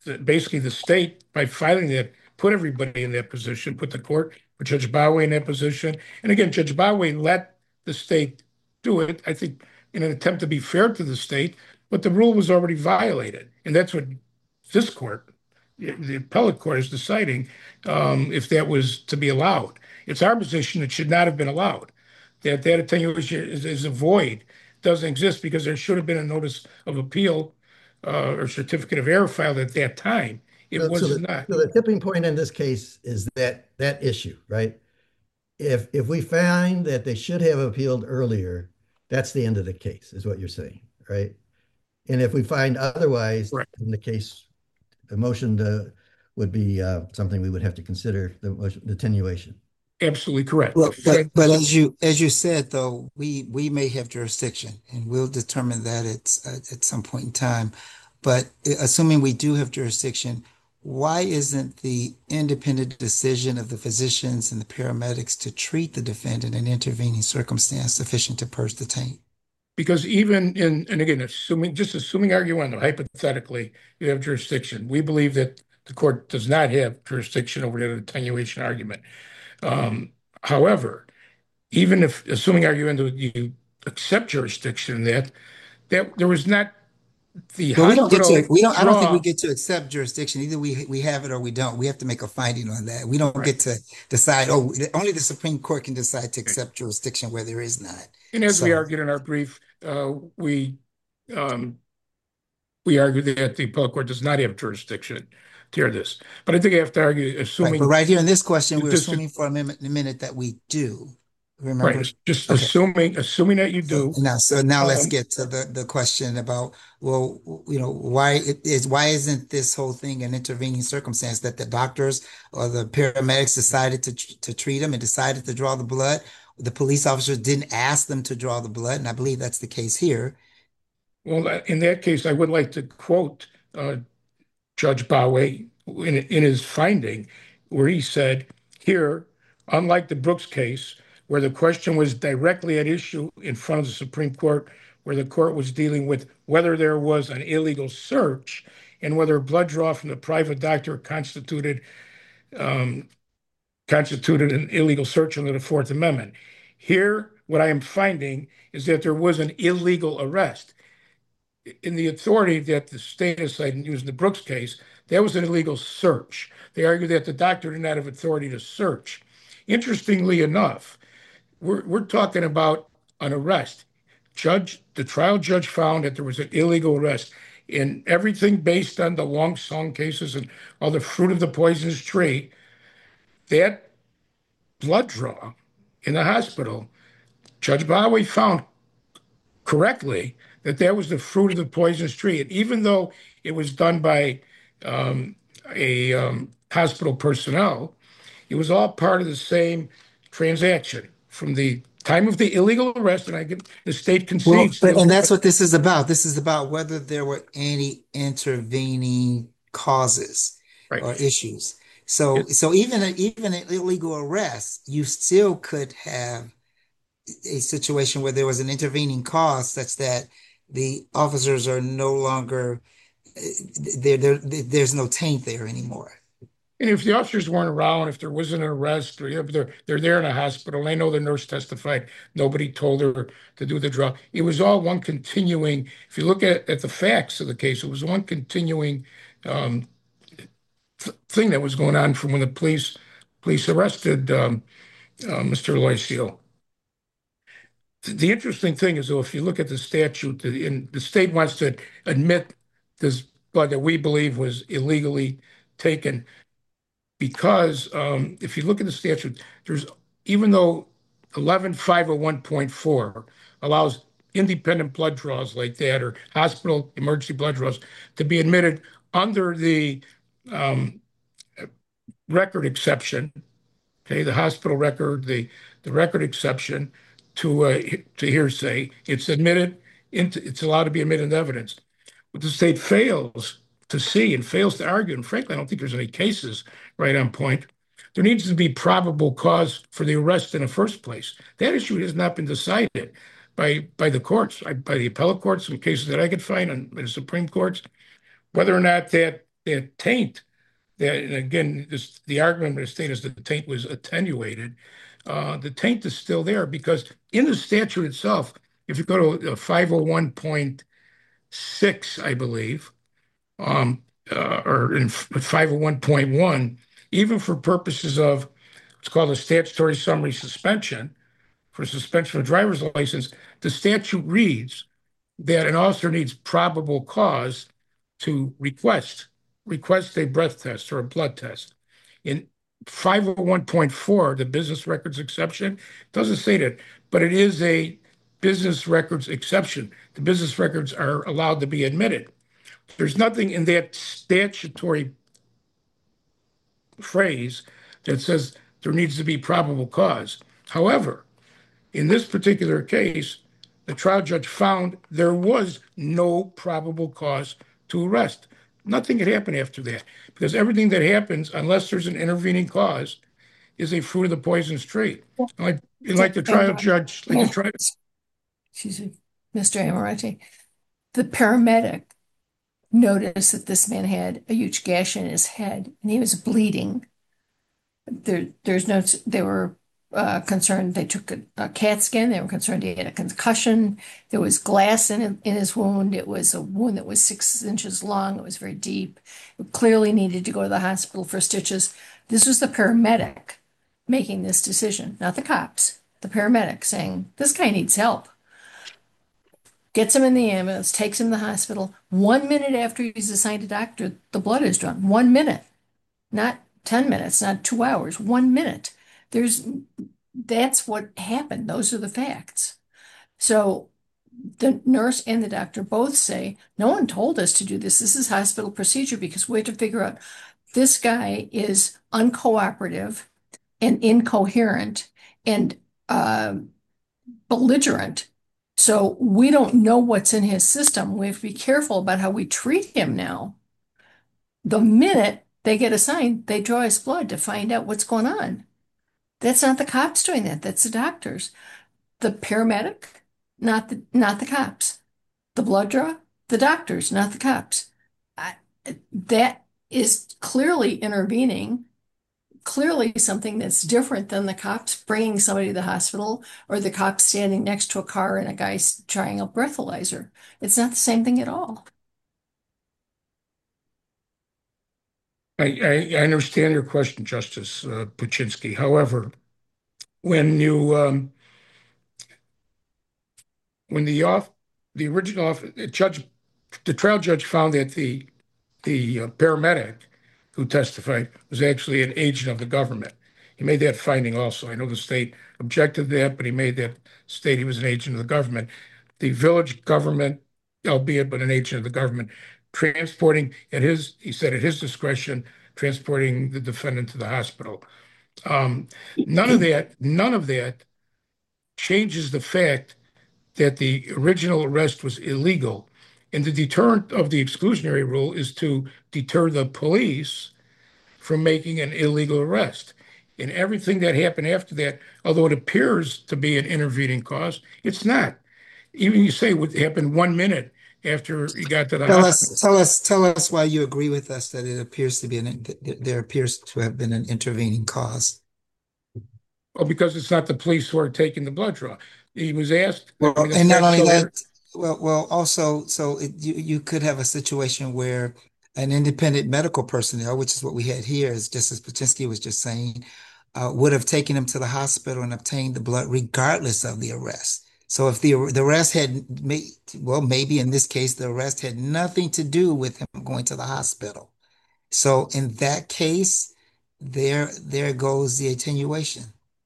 basically the state, by filing that, put everybody in that position, put the court, put Judge Boway in that position. And again, Judge Boway let the state do it, I think, in an attempt to be fair to the state, but the rule was already violated. And that's what this court, the appellate court, is deciding um, if that was to be allowed. It's our position it should not have been allowed. That that attenuation is, is a void, doesn't exist because there should have been a notice of appeal uh, or certificate of error filed at that time. It So, was so the, not. so the tipping point in this case is that that issue, right? If if we find that they should have appealed earlier, that's the end of the case, is what you're saying, right? And if we find otherwise, Right. in the case, the motion to, would be uh, something we would have to consider, the motion, the attenuation. Absolutely correct. Well, The but fact- but as you as you said though, we we may have jurisdiction, and we'll determine that it's uh, at some point in time. But uh, assuming we do have jurisdiction, why isn't the independent decision of the physicians and the paramedics to treat the defendant in intervening circumstance sufficient to purge the taint? Because even in, and again, assuming, just assuming arguendo, hypothetically, you have jurisdiction. We believe that the court does not have jurisdiction over that attenuation argument. Um, however, even if, assuming arguendo, you accept jurisdiction in that, that there was not the Well, we don't get hospital to we don't I don't think we draw. get to accept jurisdiction. Either we we have it or we don't. We have to make a finding on that. We don't Right. get to decide, oh, only the Supreme Court can decide to accept jurisdiction where there is not. And as we So argued in our brief, uh, we um, we argue that the appellate court does not have jurisdiction to hear this. But I think I have to argue, right, but assuming right here in this question, the we're district, assuming for a minute, a minute that we do. Remember? right, just Okay. assuming assuming that you So do, now, so now let's um, get to the, the question about, well, you know, why it is why isn't this whole thing an intervening circumstance that the doctors or the paramedics decided to to treat him and decided to draw the blood? The police officers didn't ask them to draw the blood, and I believe that's the case here. well, in that case, I would like to quote uh, Judge Boway in, in his finding, where he said, here, unlike the Brooks case, where the question was directly at issue in front of the Supreme Court, where the court was dealing with whether there was an illegal search and whether blood draw from the private doctor constituted um, constituted an illegal search under the Fourth Amendment. Here, what I am finding is that there was an illegal arrest. In the authority that the state has cited using the Brooks case, that was an illegal search. They argue that the doctor did not have authority to search. Interestingly enough, we're, we're talking about an arrest. Judge, the trial judge found that there was an illegal arrest, and everything based on the Long Song cases and all the fruit of the poisonous tree, that blood draw in the hospital, Judge Bowey found correctly that that was the fruit of the poisonous tree. And even though it was done by um, a um, hospital personnel, it was all part of the same transaction from the time of the illegal arrest. And I get the state Well, concedes. but the- and that's what this is about. This is about whether there were any intervening causes right. or issues. So, Yeah. so even a, even an illegal arrest, you still could have a situation where there was an intervening cause such that the officers are no longer there. There, there's no taint there anymore. And if the officers weren't around, if there wasn't an arrest, or if they're they're there in a hospital, I know the nurse testified, nobody told her to do the draw. It was all one continuing. If you look at, at the facts of the case, it was one continuing um, th thing that was going on from when the police police arrested um, uh, Mister Loisio. The interesting thing is, though, if you look at the statute, the, in, the state wants to admit this blood that we believe was illegally taken because um, if you look at the statute, there's even though eleven five oh one point four allows independent blood draws like that or hospital emergency blood draws to be admitted under the um, record exception, okay, the hospital record, the the record exception to uh, to hearsay, it's admitted into it's allowed to be admitted into evidence. What the state fails to see and fails to argue, and frankly, I don't think there's any cases right on point. There needs to be probable cause for the arrest in the first place. That issue has not been decided by by the courts, by the appellate courts, in cases that I could find, and the Supreme Courts, whether or not that that taint, that, and again, this, the argument of the state is that the taint was attenuated. Uh, the taint is still there because in the statute itself, if you go to five oh one point six, I believe, um, uh, or in five oh one point one, even for purposes of what's called a statutory summary suspension, for suspension of a driver's license, the statute reads that an officer needs probable cause to request request a breath test or a blood test. In five oh one point four, the business records exception, doesn't say that, but it is a business records exception. The business records are allowed to be admitted. There's nothing in that statutory phrase that says there needs to be probable cause. However, in this particular case, the trial judge found there was no probable cause to arrest. Nothing had happened after that because everything that happens, unless there's an intervening cause, is a fruit of the poisonous tree. Like, like the trial judge, like the trial. Excuse me, Mister Amarante, the paramedic noticed that this man had a huge gash in his head and he was bleeding. There, there's no, they were uh, concerned. They took a, a CAT scan. They were concerned he had a concussion. There was glass in in his wound. It was a wound that was six inches long. It was very deep. It clearly needed to go to the hospital for stitches. This was the paramedic making this decision, not the cops. The paramedic saying, "This guy needs help." Gets him in the ambulance, takes him to the hospital. One minute after he's assigned a doctor, the blood is drawn. One minute, not ten minutes, not two hours, one minute. There's that's what happened. Those are the facts. So the nurse and the doctor both say, no one told us to do this. This is hospital procedure because we have to figure out this guy is uncooperative and incoherent and uh, belligerent. So we don't know what's in his system. We have to be careful about how we treat him now. The minute they get assigned, they draw his blood to find out what's going on. That's not the cops doing that. That's the doctors. The paramedic, not the not the cops. The blood draw, the doctors, not the cops. I, that is clearly intervening, clearly something that's different than the cops bringing somebody to the hospital or the cops standing next to a car and a guy trying a breathalyzer. It's not the same thing at all. I, I, I understand your question, Justice uh, Puchinsky. However, when you um, when the off the original off the judge, the trial judge found that the the uh, paramedic who testified was actually an agent of the government. He made that finding also. I know the state objected to that, but he made that state he was an agent of the government. The village government, albeit but an agent of the government, transporting at his, he said at his discretion, transporting the defendant to the hospital. Um, none of that, none of that changes the fact that the original arrest was illegal. And the deterrent of the exclusionary rule is to deter the police from making an illegal arrest. And everything that happened after that, although it appears to be an intervening cause, it's not. Even you say what happened one minute after he got to the Tell hospital. us, tell us, tell us why you agree with us that it appears to be an, there appears to have been an intervening cause. Well, because it's not the police who are taking the blood draw. He was asked. Well, I mean, and not that's only so that, there- well, well, also, so it, you you could have a situation where an independent medical personnel, which is what we had here, as Justice Paczynski was just saying, uh, would have taken him to the hospital and obtained the blood regardless of the arrest. So if the the arrest had made, well, maybe in this case, the arrest had nothing to do with him going to the hospital. So in that case, there there goes the attenuation.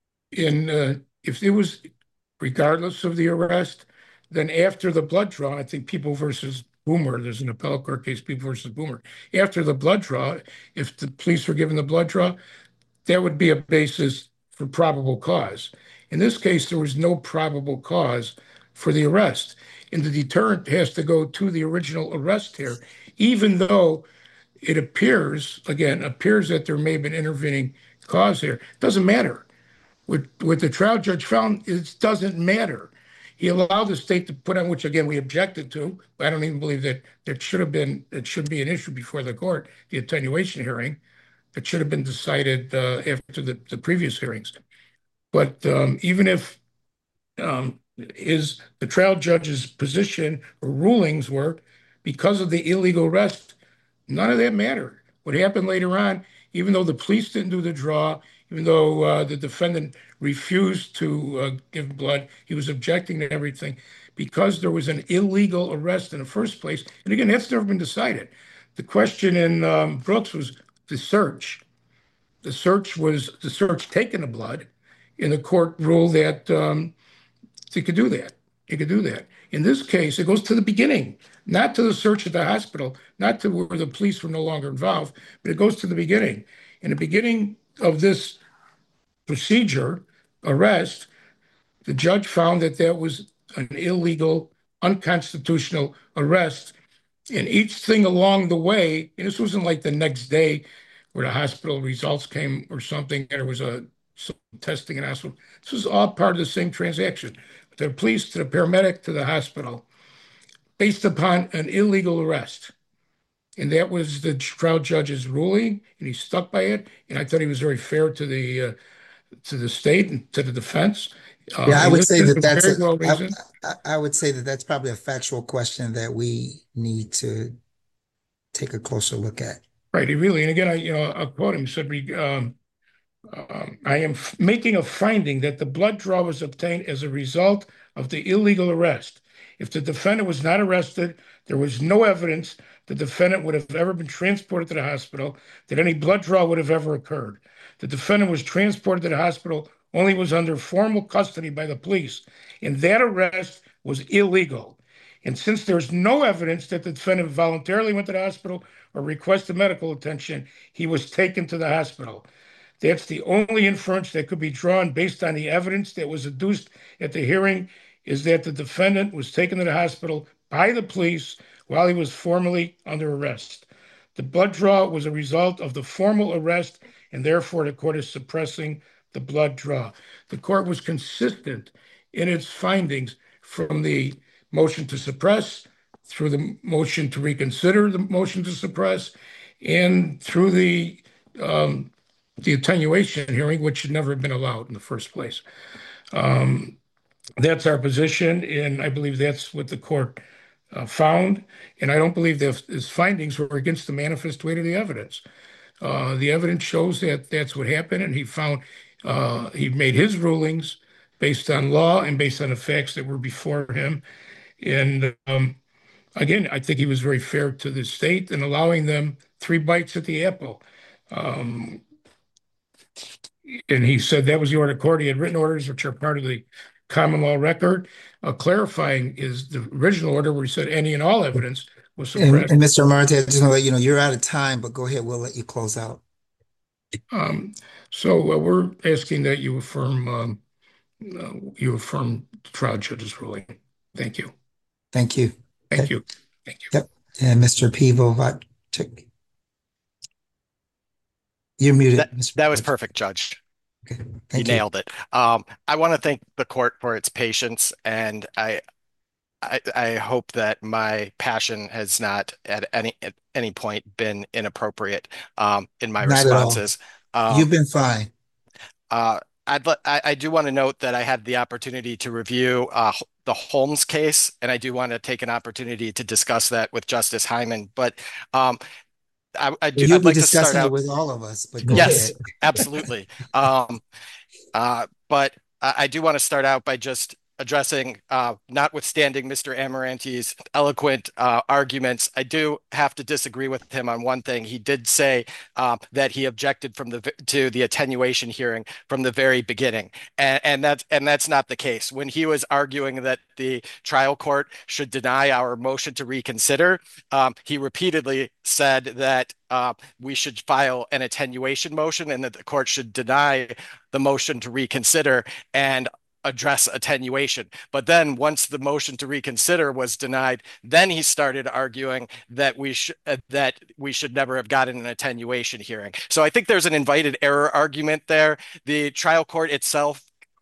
in uh, if it was regardless of the arrest, then after the blood draw, I think People versus Boomer, there's an appellate court case, People versus Boomer. After the blood draw, if the police were given the blood draw, that would be a basis for probable cause. In this case, there was no probable cause for the arrest. And the deterrent has to go to the original arrest here, even though it appears, again, appears that there may have been intervening cause here. It doesn't matter. What, what the trial judge found, it doesn't matter. He allowed the state to put on, which again we objected to. I don't even believe that that should have been it should be an issue before the court, the attenuation hearing. It should have been decided uh, after the, the previous hearings. But um, even if um, is the trial judge's position or rulings were because of the illegal arrest, none of that mattered. What happened later on, even though the police didn't do the draw, even though uh, the defendant refused to uh, give blood, he was objecting to everything because there was an illegal arrest in the first place. And again, that's never been decided. The question in um, Brooks was the search. The search was the search taking the blood, and the court ruled that um, they could do that. It could do that. In this case, it goes to the beginning, not to the search at the hospital, not to where the police were no longer involved, but it goes to the beginning. In the beginning of this procedure, arrest, the judge found that that was an illegal, unconstitutional arrest. And each thing along the way, and this wasn't like the next day where the hospital results came or something, and there was a some testing in hospital. This was all part of the same transaction. The police to the paramedic to the hospital, based upon an illegal arrest. And that was the trial judge's ruling, and he stuck by it. And I thought he was very fair to the uh, to the state and to the defense. Uh, Yeah, I he would say listed that it that's very a, well I, reasoned. I I would say that that's probably a factual question that we need to take a closer look at. Right, he really, and again, I, you know, I'll quote him. He said, we, um, um, I am f- making a finding that the blood draw was obtained as a result of the illegal arrest. If the defendant was not arrested, there was no evidence the defendant would have ever been transported to the hospital, that any blood draw would have ever occurred. The defendant was transported to the hospital only was under formal custody by the police, and that arrest was illegal. And since there's no evidence that the defendant voluntarily went to the hospital or requested medical attention, he was taken to the hospital. That's the only inference that could be drawn based on the evidence that was adduced at the hearing is that the defendant was taken to the hospital by the police while he was formally under arrest. The blood draw was a result of the formal arrest, and therefore the court is suppressing the blood draw. The court was consistent in its findings from the motion to suppress through the motion to reconsider the motion to suppress and through the um, the attenuation hearing, which should never have been allowed in the first place. Um, that's our position, and I believe that's what the court uh, found. And I don't believe that his findings were against the manifest weight of the evidence. Uh, the evidence shows that that's what happened, and he found uh, he made his rulings based on law and based on the facts that were before him. And um, again, I think he was very fair to the state in allowing them three bites at the apple. Um, and he said that was the order of court. He had written orders, which are part of the common law record. Uh, clarifying is the original order where he said any and all evidence was And, suppressed. and Mister Amante, I just want to let you know you're out of time, but go ahead. We'll let you close out. Um, so uh, we're asking that you affirm um, uh, you affirm the trial judge's ruling. Thank you. Thank you. Thank Okay. you. Thank you. Yep. And Mister Pivo, you're muted. That, Mister that was Pivo. perfect, Judge. Okay. You Thank you. nailed it. Um, I want to thank the court for its patience, and I, I, I hope that my passion has not at any at any point been inappropriate um, in my Not at all. responses. Um, You've been fine. uh, I'd let, I, I do want to note that I had the opportunity to review uh, the Holmes case, and I do want to take an opportunity to discuss that with Justice Hyman. But um, I, I do, Well, you'll I'd be like to start discussing it out. with all of us, but go Yes, ahead. absolutely. Um, uh, but I, I do want to start out by just addressing, uh, notwithstanding Mister Amarante's eloquent uh, arguments, I do have to disagree with him on one thing. He did say uh, that he objected from the to the attenuation hearing from the very beginning, and, and that's and that's not the case. When he was arguing that the trial court should deny our motion to reconsider, um, he repeatedly said that uh, we should file an attenuation motion and that the court should deny the motion to reconsider and address attenuation. But then once the motion to reconsider was denied, then he started arguing that we should uh, that we should never have gotten an attenuation hearing. So I think there's an invited error argument there. The trial court itself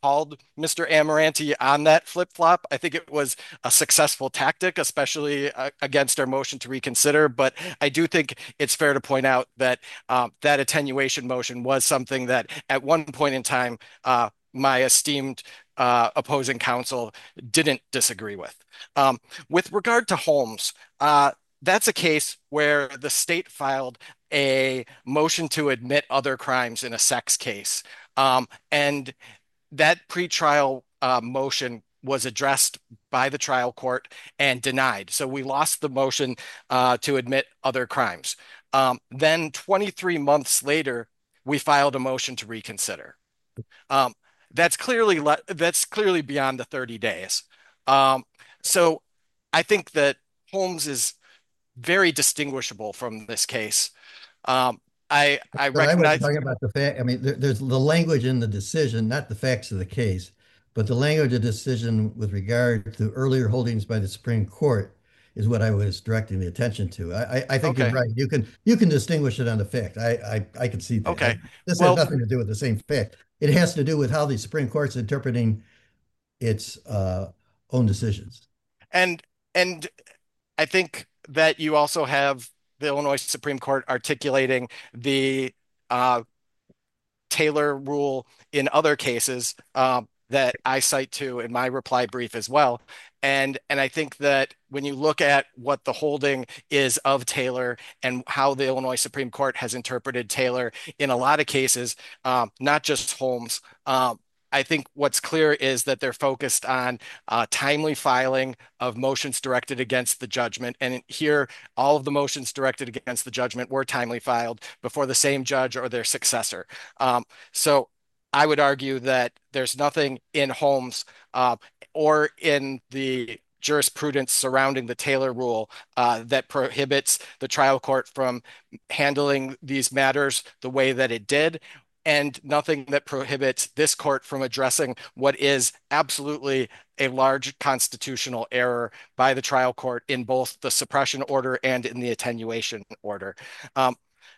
called Mister Amaranti on that flip-flop. I think it was a successful tactic, especially uh, against our motion to reconsider. But I do think it's fair to point out that um, that attenuation motion was something that at one point in time, uh, my esteemed uh, opposing counsel didn't disagree with. Um, with regard to Holmes, uh, that's a case where the state filed a motion to admit other crimes in a sex case. Um, and that pretrial uh, motion was addressed by the trial court and denied. So we lost the motion uh, to admit other crimes. Um, then twenty-three months later, we filed a motion to reconsider. Um, that's clearly that's clearly beyond the thirty days. Um, so I think that Holmes is very distinguishable from this case. Um, I I But I wasn't recognize. talking about the fact. I mean, there, there's the language in the decision, not the facts of the case, but the language of the decision with regard to earlier holdings by the Supreme Court is what I was directing the attention to. I, I, I think you're Okay. right. You can you can distinguish it on the fact. I I, I can see that. I, Okay. this has Well, nothing to do with the same fact. It has to do with how the Supreme Court's interpreting its uh, own decisions. and and I think that you also have the Illinois Supreme Court articulating the uh, Taylor rule in other cases um, that I cite to in my reply brief as well. And and I think that when you look at what the holding is of Taylor and how the Illinois Supreme Court has interpreted Taylor in a lot of cases, um, not just Holmes, um, I think what's clear is that they're focused on uh, timely filing of motions directed against the judgment. And here, all of the motions directed against the judgment were timely filed before the same judge or their successor. Um, so I would argue that there's nothing in Holmes uh, or in the jurisprudence surrounding the Taylor rule uh, that prohibits the trial court from handling these matters the way that it did, and nothing that prohibits this court from addressing what is absolutely a large constitutional error by the trial court in both the suppression order and in the attenuation order. Um,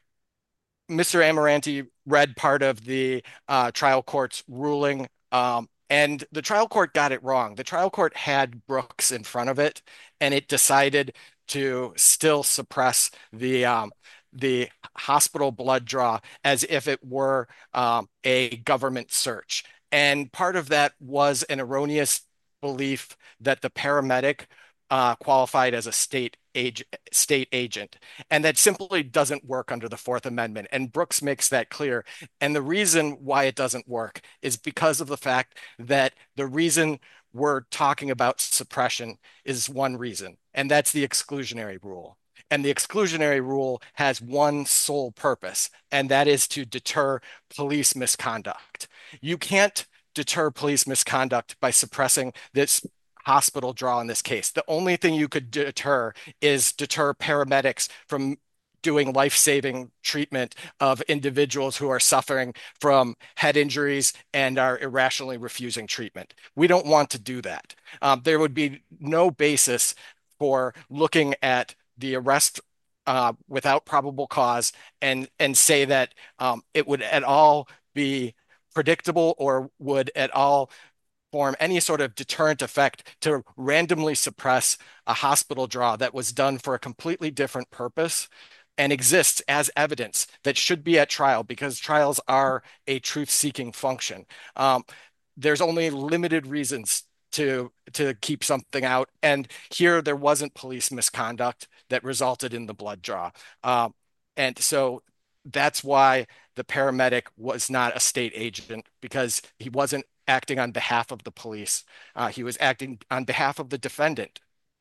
Mister Amaranti read part of the uh, trial court's ruling, um, and the trial court got it wrong. The trial court had Brooks in front of it, and it decided to still suppress the um, the hospital blood draw as if it were um, a government search. And part of that was an erroneous belief that the paramedic uh, qualified as a state age, state agent. And that simply doesn't work under the Fourth Amendment. And Brooks makes that clear. And the reason why it doesn't work is because of the fact that the reason we're talking about suppression is one reason, and that's the exclusionary rule. And the exclusionary rule has one sole purpose, and that is to deter police misconduct. You can't deter police misconduct by suppressing this hospital draw in this case. The only thing you could deter is deter paramedics from doing life-saving treatment of individuals who are suffering from head injuries and are irrationally refusing treatment. We don't want to do that. Um, there would be no basis for looking at the arrest uh, without probable cause and and say that um, it would at all be predictable or would at all form any sort of deterrent effect to randomly suppress a hospital draw that was done for a completely different purpose and exists as evidence that should be at trial because trials are a truth-seeking function. Um, there's only limited reasons to to keep something out, and here there wasn't police misconduct that resulted in the blood draw, um, and so that's why the paramedic was not a state agent because he wasn't acting on behalf of the police. Uh, he was acting on behalf of the defendant.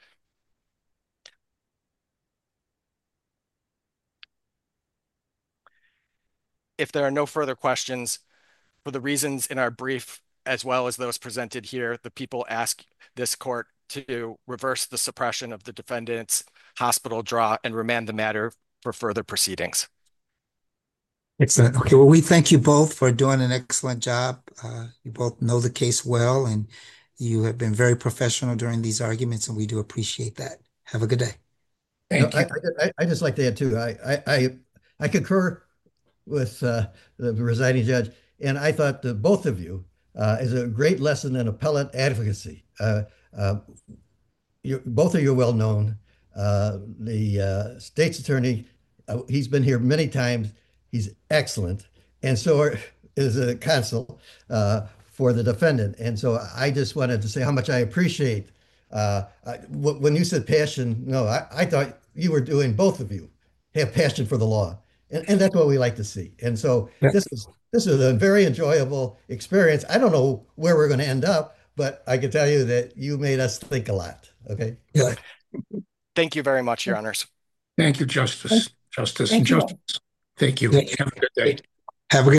If there are no further questions, for the reasons in our brief, as well as those presented here, the people ask this court to reverse the suppression of the defendant's hospital draw and remand the matter for further proceedings. Excellent. Okay, well, we thank you both for doing an excellent job. Uh, you both know the case well, and you have been very professional during these arguments, and we do appreciate that. Have a good day. No, Thank I, you. I, I just like to add too. I, I, I, I concur with uh, the presiding judge, and I thought that both of you uh, is a great lesson in appellate advocacy. Uh, uh, you, both of you are well known. Uh, the uh, state's attorney, uh, he's been here many times. He's excellent. And so are, is a counsel uh, for the defendant. And so I just wanted to say how much I appreciate. Uh, I, when you said passion, no, I, I thought you were doing, both of you have passion for the law. And, and that's what we like to see. And so Yeah. this is this is a very enjoyable experience. I don't know where we're going to end up, but I can tell you that you made us think a lot. Okay. Yeah. Thank you very much, Your Honors. Thank you, Justice, Justice, and Thank you. Justice. Thank you. Yeah. Have a good day. Have a good